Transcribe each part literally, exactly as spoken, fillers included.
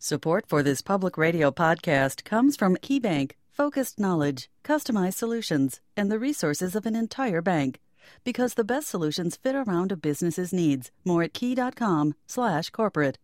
Support for this public radio podcast comes from KeyBank, focused knowledge, customized solutions, and the resources of an entire bank. Because the best solutions fit around a business's needs. More at key.com slash corporate.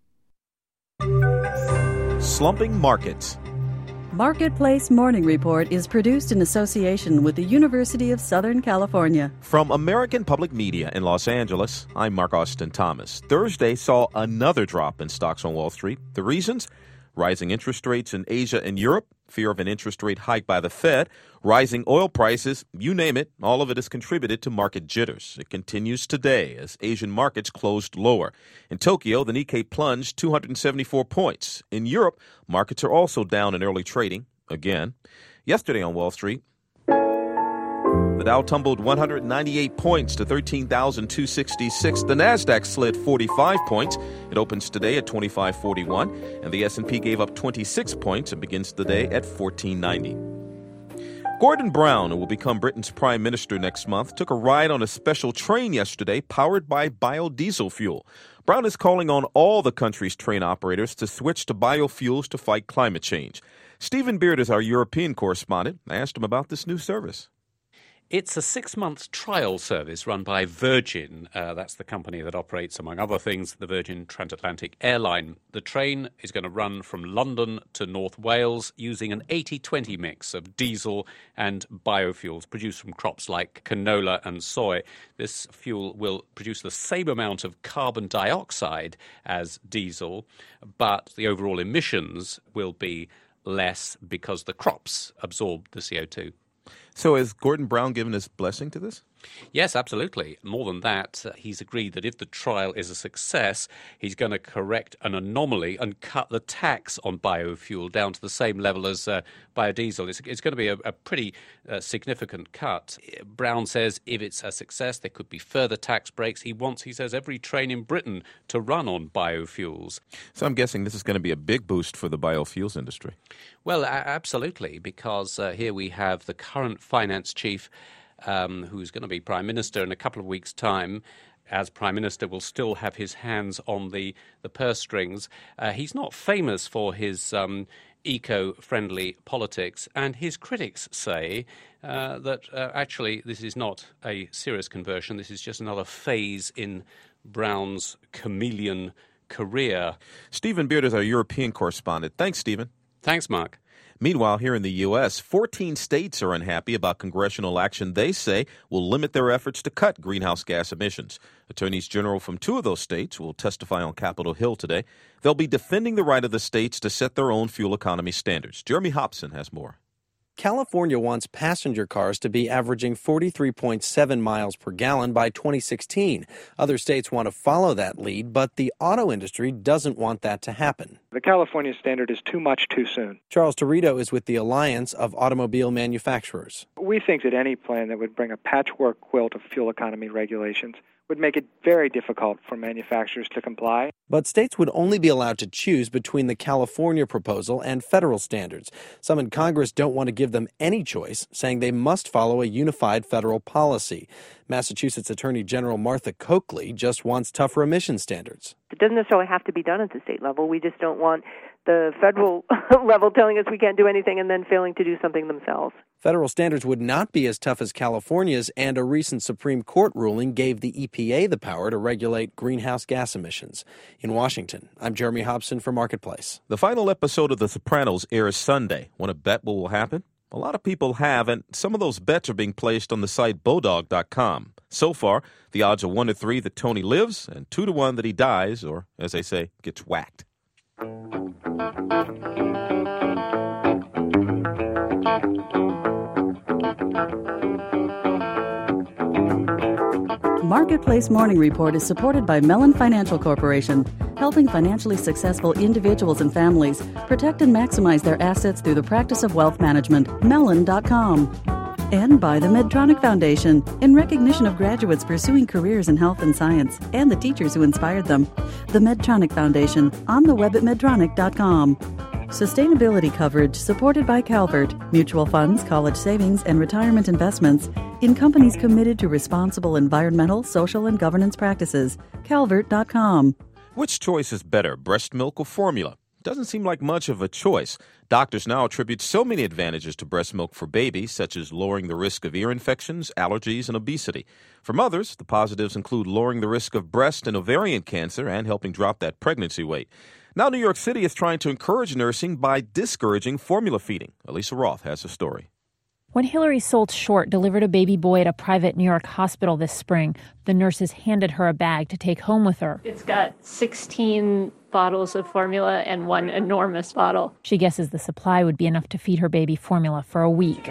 Slumping markets. Marketplace Morning Report is produced in association with the University of Southern California. From American Public Media in Los Angeles, I'm Mark Austin Thomas. Thursday saw another drop in stocks on Wall Street. The reasons? Rising interest rates in Asia and Europe, fear of an interest rate hike by the Fed, rising oil prices, you name it, all of it has contributed to market jitters. It continues today as Asian markets closed lower. In Tokyo, the Nikkei plunged two hundred seventy-four points. In Europe, markets are also down in early trading, again. Yesterday on Wall Street, the Dow tumbled one hundred ninety-eight points to thirteen thousand two hundred sixty-six. The Nasdaq slid forty-five points. It opens today at twenty-five forty-one, and the S and P gave up twenty-six points and begins the day at fourteen ninety. Gordon Brown, who will become Britain's prime minister next month, took a ride on a special train yesterday powered by biodiesel fuel. Brown is calling on all the country's train operators to switch to biofuels to fight climate change. Stephen Beard is our European correspondent. I asked him about this new service. It's a six-month trial service run by Virgin. Uh, that's the company that operates, among other things, the Virgin Transatlantic Airline. The train is going to run from London to North Wales using an eighty twenty mix of diesel and biofuels produced from crops like canola and soy. This fuel will produce the same amount of carbon dioxide as diesel, but the overall emissions will be less because the crops absorb the C O two. So has Gordon Brown given his blessing to this? Yes, absolutely. More than that, uh, he's agreed that if the trial is a success, he's going to correct an anomaly and cut the tax on biofuel down to the same level as uh, biodiesel. It's, it's going to be a, a pretty uh, significant cut. Brown says if it's a success, there could be further tax breaks. He wants, he says, every train in Britain to run on biofuels. So I'm guessing this is going to be a big boost for the biofuels industry. Well, a- absolutely, because uh, here we have the current finance chief, Um, who's going to be Prime Minister in a couple of weeks' time. As Prime Minister, will still have his hands on the, the purse strings. Uh, he's not famous for his um, eco-friendly politics, and his critics say uh, that uh, actually this is not a serious conversion. This is just another phase in Brown's chameleon career. Stephen Beard is our European correspondent. Thanks, Stephen. Thanks, Mark. Meanwhile, here in the U S, fourteen states are unhappy about congressional action they say will limit their efforts to cut greenhouse gas emissions. Attorneys general from two of those states will testify on Capitol Hill today. They'll be defending the right of the states to set their own fuel economy standards. Jeremy Hobson has more. California wants passenger cars to be averaging forty-three point seven miles per gallon by twenty sixteen. Other states want to follow that lead, but the auto industry doesn't want that to happen. The California standard is too much too soon. Charles Torito is with the Alliance of Automobile Manufacturers. We think that any plan that would bring a patchwork quilt of fuel economy regulations would make it very difficult for manufacturers to comply. But states would only be allowed to choose between the California proposal and federal standards. Some in Congress don't want to give them any choice, saying they must follow a unified federal policy. Massachusetts Attorney General Martha Coakley just wants tougher emission standards. It doesn't necessarily have to be done at the state level. We just don't want the federal level telling us we can't do anything and then failing to do something themselves. Federal standards would not be as tough as California's, and a recent Supreme Court ruling gave the E P A the power to regulate greenhouse gas emissions. In Washington, I'm Jeremy Hobson for Marketplace. The final episode of The Sopranos airs Sunday. Want to bet what will happen? A lot of people have, and some of those bets are being placed on the site Bodog dot com. So far, the odds are one to three that Tony lives and two to one that he dies, or, as they say, gets whacked. Marketplace Morning Report is supported by Mellon Financial Corporation, helping financially successful individuals and families protect and maximize their assets through the practice of wealth management. Mellon dot com. And by the Medtronic Foundation, in recognition of graduates pursuing careers in health and science and the teachers who inspired them. The Medtronic Foundation, on the web at medtronic dot com. Sustainability coverage supported by Calvert, mutual funds, college savings, and retirement investments in companies committed to responsible environmental, social, and governance practices. Calvert dot com. Which choice is better, breast milk or formula? Doesn't seem like much of a choice. Doctors now attribute so many advantages to breast milk for babies, such as lowering the risk of ear infections, allergies, and obesity. For mothers, the positives include lowering the risk of breast and ovarian cancer and helping drop that pregnancy weight. Now New York City is trying to encourage nursing by discouraging formula feeding. Elisa Roth has the story. When Hillary Soltz Short delivered a baby boy at a private New York hospital this spring, the nurses handed her a bag to take home with her. It's got sixteen bottles of formula and one enormous bottle. She guesses the supply would be enough to feed her baby formula for a week.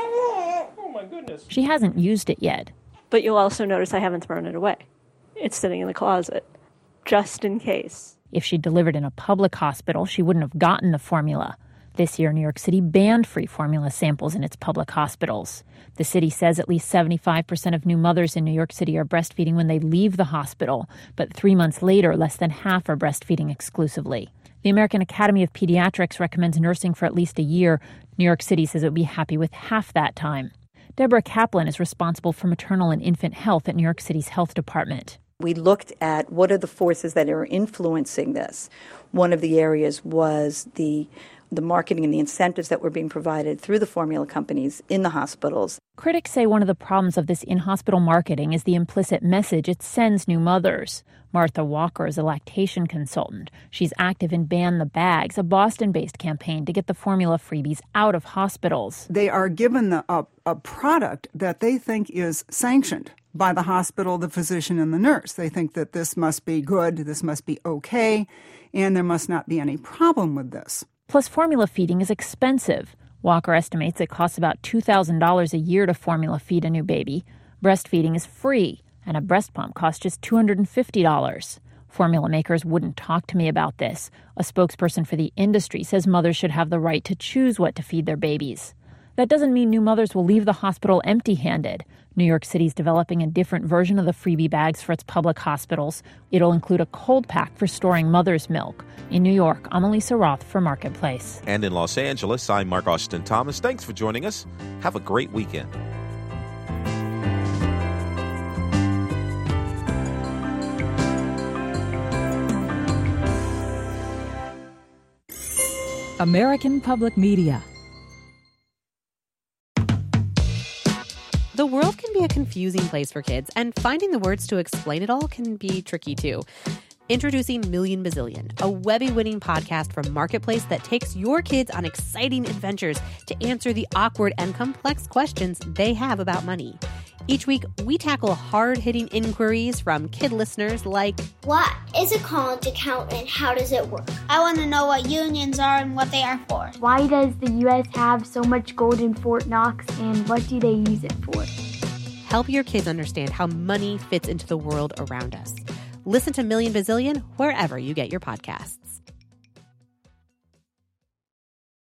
Oh my goodness. She hasn't used it yet. But you'll also notice I haven't thrown it away. It's sitting in the closet, just in case. If she delivered in a public hospital, she wouldn't have gotten the formula. This year, New York City banned free formula samples in its public hospitals. The city says at least seventy-five percent of new mothers in New York City are breastfeeding when they leave the hospital, but three months later, less than half are breastfeeding exclusively. The American Academy of Pediatrics recommends nursing for at least a year. New York City says it would be happy with half that time. Deborah Kaplan is responsible for maternal and infant health at New York City's health department. We looked at what are the forces that are influencing this. One of the areas was the the marketing and the incentives that were being provided through the formula companies in the hospitals. Critics say one of the problems of this in-hospital marketing is the implicit message it sends new mothers. Martha Walker is a lactation consultant. She's active in Ban the Bags, a Boston-based campaign to get the formula freebies out of hospitals. They are given the, a, a product that they think is sanctioned by the hospital, the physician, and the nurse. They think that this must be good, this must be okay, and there must not be any problem with this. Plus, formula feeding is expensive. Walker estimates it costs about two thousand dollars a year to formula feed a new baby. Breastfeeding is free, and a breast pump costs just two hundred fifty dollars. Formula makers wouldn't talk to me about this. A spokesperson for the industry says mothers should have the right to choose what to feed their babies. That doesn't mean new mothers will leave the hospital empty-handed. New York City's developing a different version of the freebie bags for its public hospitals. It'll include a cold pack for storing mother's milk. In New York, I'm Elisa Roth for Marketplace. And in Los Angeles, I'm Mark Austin Thomas. Thanks for joining us. Have a great weekend. American Public Media. The world can be a confusing place for kids, and finding the words to explain it all can be tricky too. Introducing Million Bazillion, a Webby-winning podcast from Marketplace that takes your kids on exciting adventures to answer the awkward and complex questions they have about money. Each week, we tackle hard-hitting inquiries from kid listeners like, what is a college account and how does it work? I want to know what unions are and what they are for. Why does the U S have so much gold in Fort Knox and what do they use it for? Help your kids understand how money fits into the world around us. Listen to Million Bazillion wherever you get your podcasts.